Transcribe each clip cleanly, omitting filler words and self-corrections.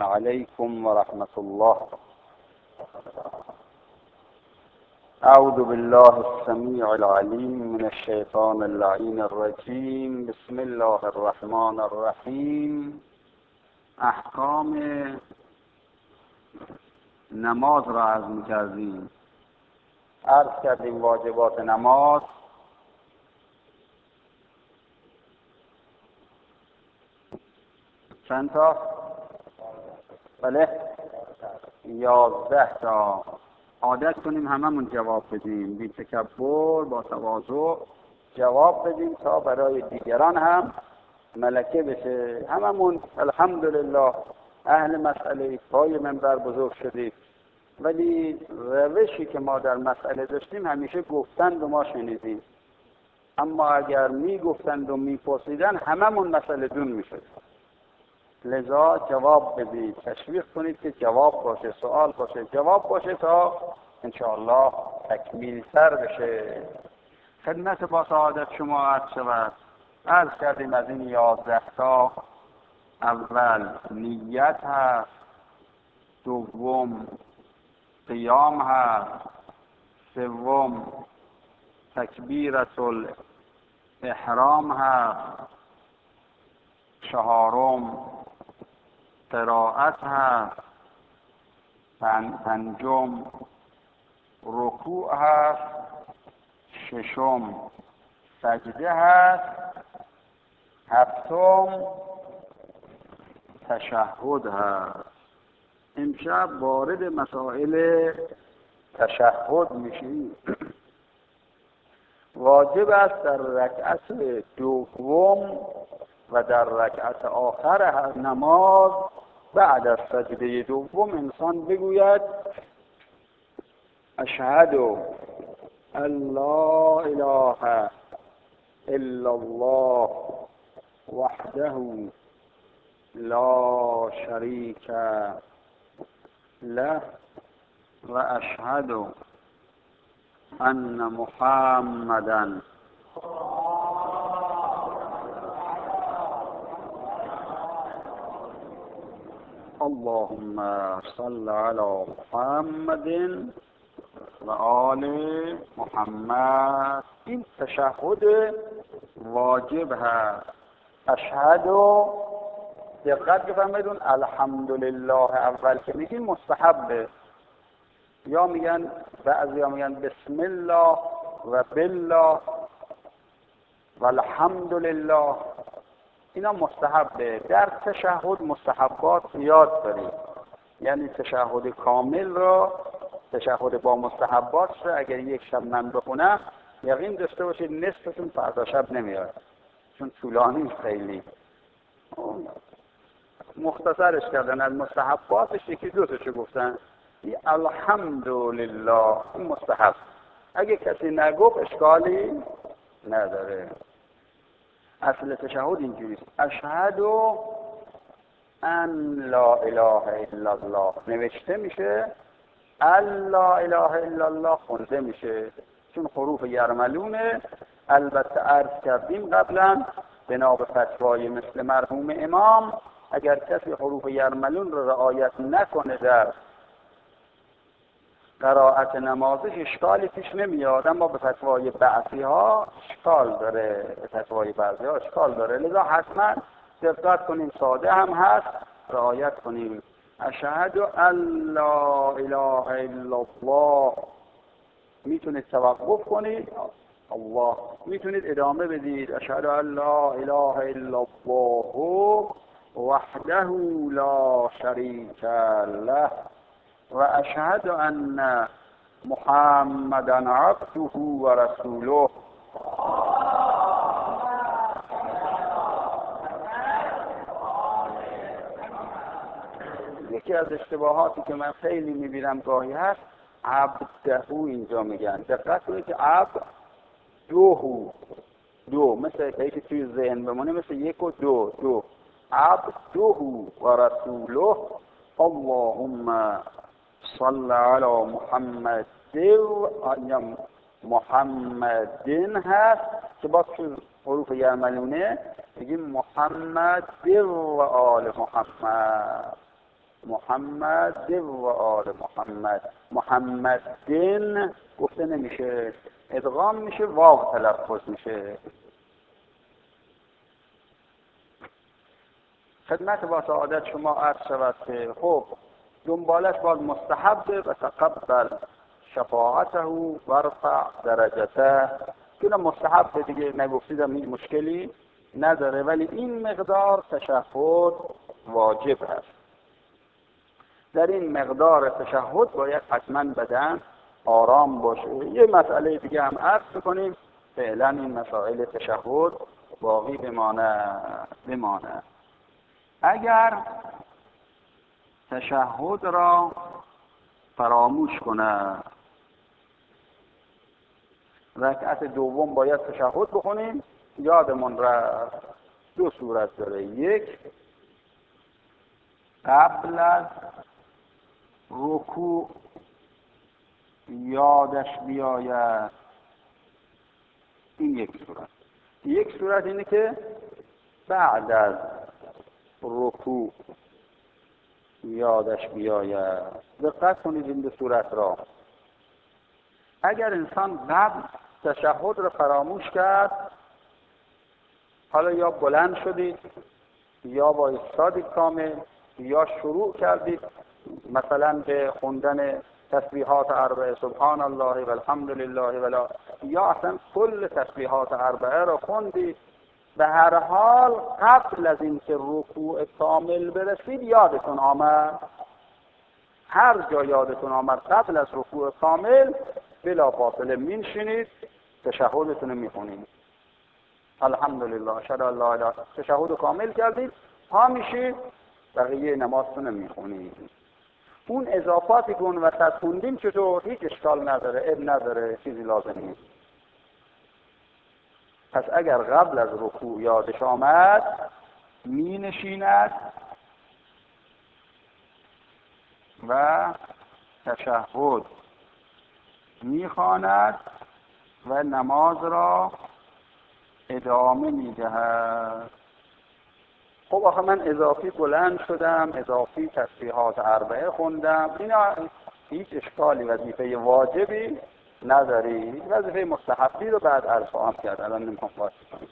عليكم ورحمة الله. أعوذ بالله السميع العليم من الشيطان اللعين الرجيم. بسم الله الرحمن الرحیم. احکام نماز را عرض می‌کردیم. عرض کردیم واجبات نماز چند تا؟ بله 11 تا. عادت کنیم هممون جواب بدیم، بی تکبر، با تواضع جواب بدیم تا برای دیگران هم ملکه بشه. هممون الحمدلله اهل مسئله پای منبر بزرگ شدیم، ولی روشی که ما در مسئله داشتیم همیشه گفتند و ما شنیدیم. اما اگر می گفتند و می پرسیدن هممون مسئله دون می شد. لذا جواب بدید، تشویق کنید که جواب باشه، سوال باشه، جواب باشه تا انشاءالله تکمیل تر بشه. خدمت با سعادت شما عرض شود. عرض کردیم از این 11 تا اول نیت هست، دوم قیام هست، سوم تکبیرة الاحرام هست، چهارم قرائت هست، پنجم رکوع هست، ششم سجده هست، هفتم تشهد هست. امشب وارد مسائل تشهد میشیم. واجب است در رکعت دوم و در رکعت آخر هر نماز بعد از سجده دوم انسان بگوید اشهد ان لا اله الا الله وحده لا شریک له و اشهد ان محمدا اللهم صل على محمد و آل محمد. این تشهد واجب هست. اشهد دقت بفرمایید، الحمدلله اول که میگیم مستحبه، یا میگن بعضیا میگن بسم الله و بالله و الحمدلله، اینا مستحبه. در تشهد مستحبات زیاد داریم، یعنی تشهد کامل را، تشهد با مستحبات را اگر یک شب من بخونم یقین داشته باشید نصفشون فردا شب نمیاد، چون طولانی خیلی. مختصرش کردن از مستحباتش یکی دو تاشو گفتن. الحمدلله این مستحب، اگه کسی نگفت اشکالی نداره. اصل تشهد اینجوریست: اشهد ان لا اله الا الله نوشته میشه، لا اله الا الله خونده میشه، چون حروف یرملونه. البته عرض کردیم قبلا بنا به فتوای مثل مرحوم امام اگر کسی حروف یرملون رو رعایت نکنه در قرائت نمازش اشکالی پیش نمیاد، اما به فتوای بعضی ها اشکال داره، به فتوای بعضی ها اشکال داره. لذا حتما دقت کنیم، ساده هم هست، رعایت کنیم. اشهد ان لا اله الا الله، میتونید توقف کنید الله، میتونید ادامه بدید اشهد ان لا اله الا الله وحده لا شریک له و اشهد ان محمدا عبده و رسوله. یکی از اشتباهاتی که من خیلی میبینم گاهی هست عبده اینجا میگن. دقت کنید که عبد دو مثل که توی ذهن بمونه، مثل یک و دو عبده و رسوله. اللهم صل علی محمد محمدین هست که با تو حروف یرملونه بگیم محمد و آل محمد. محمد و آل محمد. محمدین گفته نمیشه، ادغام میشه، واو تلفظ میشه. خدمت با سعادت شما عرض شود که خب دنبالش باز مستحبه و تقبل شفاعته ورفع درجته. که مستحب دیگه نگفتیدم مشکلی نداره، ولی این مقدار تشهد واجب هست. در این مقدار تشهد باید حتما بدن آرام باشه. یه مسئله دیگه هم عرض کنیم، فعلا این مسائل تشهد باقی بمانه. اگر تشهد را فراموش کنه، رکعت دوم باید تشهد بخونیم، یادمون را دو صورت داره. یک، قبل از رکوع یادش بیاید، این یک صورت. یک صورت اینه که بعد از رکوع یادش بیاید. دقت کنید این دو صورت را. اگر انسان قبل تشهد را فراموش کرد، حالا یا بلند شدید یا با ایستادید کامل، یا شروع کردید مثلا به خوندن تسبیحات اربعه سبحان الله و الحمد لله ولا، یا اصلا کل تسبیحات اربعه را خوندید، به هر حال قبل از اینکه رکوع کامل برسید یادتون آمد، هر جا یادتون آمد قبل از رکوع کامل بلافاصله می‌نشینید، تشهدتون رو می‌خونید. الحمدلله اشهد ان لا اله، تشهد رو کامل کردید، پا میشید، بقیه نمازتون رو می‌خونید. اون اضافاتی که اون وسط خوندیم چطور؟ هیچ اشکال نداره، اب نداره، چیزی لازم نیست. پس اگر قبل از رکوع یادش آمد می نشیند و تشهد می خواند و نماز را ادامه می دهد. خب آخه من اضافی بلند شدم، اضافی تسبیحات اربعه خوندم، اینا هیچ اشکالی، وظیفه واجبی نداری، وظیفه مستحبی رو بعد عرض خواهم کرد، الان نمیخوام فاصله کنم.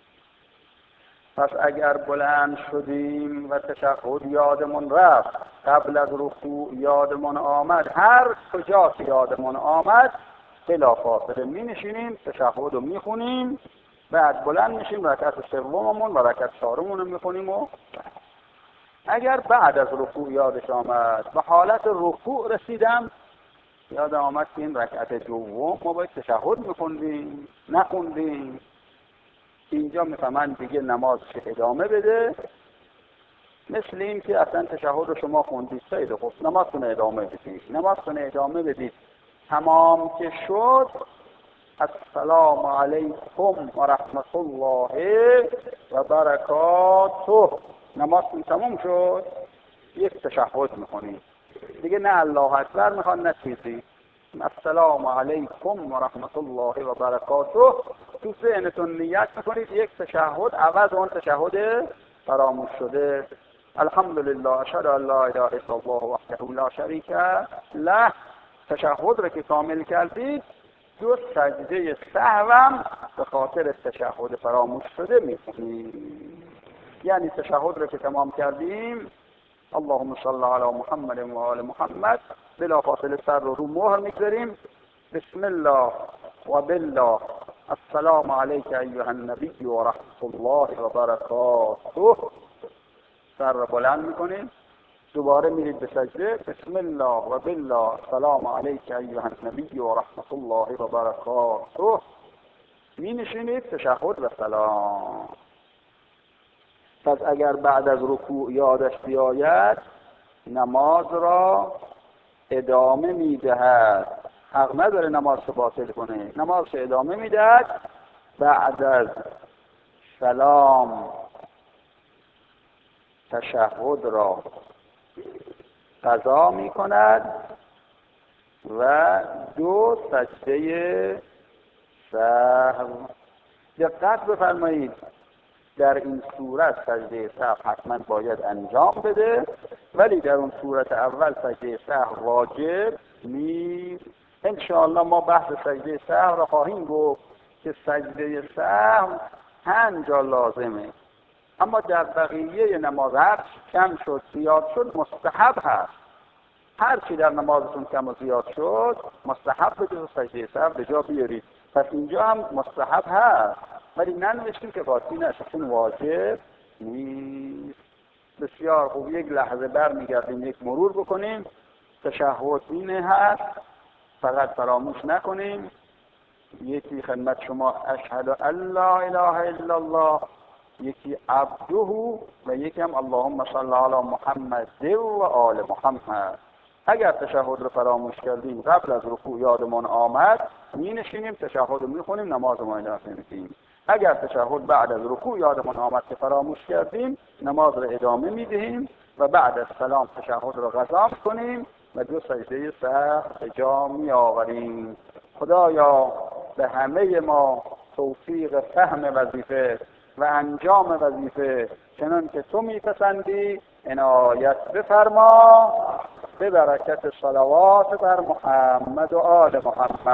پس اگر بلند شدیم و تشهد یادمون رفت، قبل از رکوع یادمون آمد، هر کجا که یادمون آمد بلافاصله می نشینیم، تشهد رو می خونیم، بعد بلند میشیم، رکعت سوممون و رکعت چهارمون رو میخونیم. و اگر بعد از رکوع یادش آمد، به حالت رکوع رسیدم، یاد آمد که این رکعت دوم ما باید تشهد میخوندیم، نخوندیم، اینجا میفهمن دیگه نمازش ادامه بده. مثل این که اصلا تشهد رو شما خوندید، خیلی خوب، نمازتون ادامه بدید. تمام که شد، السلام علیکم و رحمت الله و برکاته، نمازتون تمام شد، یک تشهد میخونید دیگه، نه الله اکبر میخوان نه چیزی، السلام علیکم و رحمت الله و برکاته تو ذهنتون نیت میکنید، یک تشهد عوض اون تشهد فراموش شده. الحمدلله اشهد ان لا اله الا الله وحده لا شریک له، تشهد رو که کامل کردید، دو سجده سهوم به خاطر تشهد فراموش شده میکنید. یعنی تشهد رو که تمام کردیم، اللهم صل علی محمد و آل محمد، بلافاصله سر رو مهر میگذاریم، بسم الله و بالله، السلام علیک ایها النبی و رحمت الله و برکاته، سر رو بلند میکنیم، دوباره میرید به سجده، بسم الله و بالله، السلام علیک ایها النبی و رحمت الله و برکاته، می نشینید، تشهد و سلام. پس اگر بعد از رکوع یادش بیاید، نماز را ادامه میدهد، حق نداره نماز رو باطل کنه، نماز رو ادامه میدهد، بعد از سلام تشهد را قضا می کند و دو سجده سهو. دقت بفرمایید، در این صورت سجده سهو حتما باید انجام بده ولی در اون صورت اول سجده سهو واجب نیست. انشاءالله ما بحث سجده سهو را خواهیم گفت که سجده سهو 5 جا لازمه، اما در بقیه نماز هر کم شد زیاد شد مستحب هست. هر چی در نمازتون کم و زیاد شد مستحب به جز سجده سهو به جا بیارید. پس اینجا هم مستحب هست ولی ننوشتیم که قاطی نشه چون واجب نیست. بسیار خوب، یک لحظه برمیگردیم یک مرور بکنیم. تشهد اینه هست، فقط فراموش نکنیم. یکی خدمت شما اشهد ان لا اله الا الله، یکی عبده و یکی هم اللهم صل علی محمد و آل محمد. اگر تشهد رو فراموش کردیم قبل از رکوع یادمون آمد می نشینیم تشهد رو می خونیم نماز ما ادامه میدیم. اگر تشهد بعد از رکوع یادمون آمد که فراموش کردیم نماز رو ادامه میدهیم و بعد از سلام تشهد رو قضا کنیم و 2 سجده سهو به جا می آوریم. خدایا به همه ما توفیق فهم وظیفه و انجام وظیفه چنان که تو میپسندی عنایت بفرما، به برکت صلوات بر محمد و آل محمد.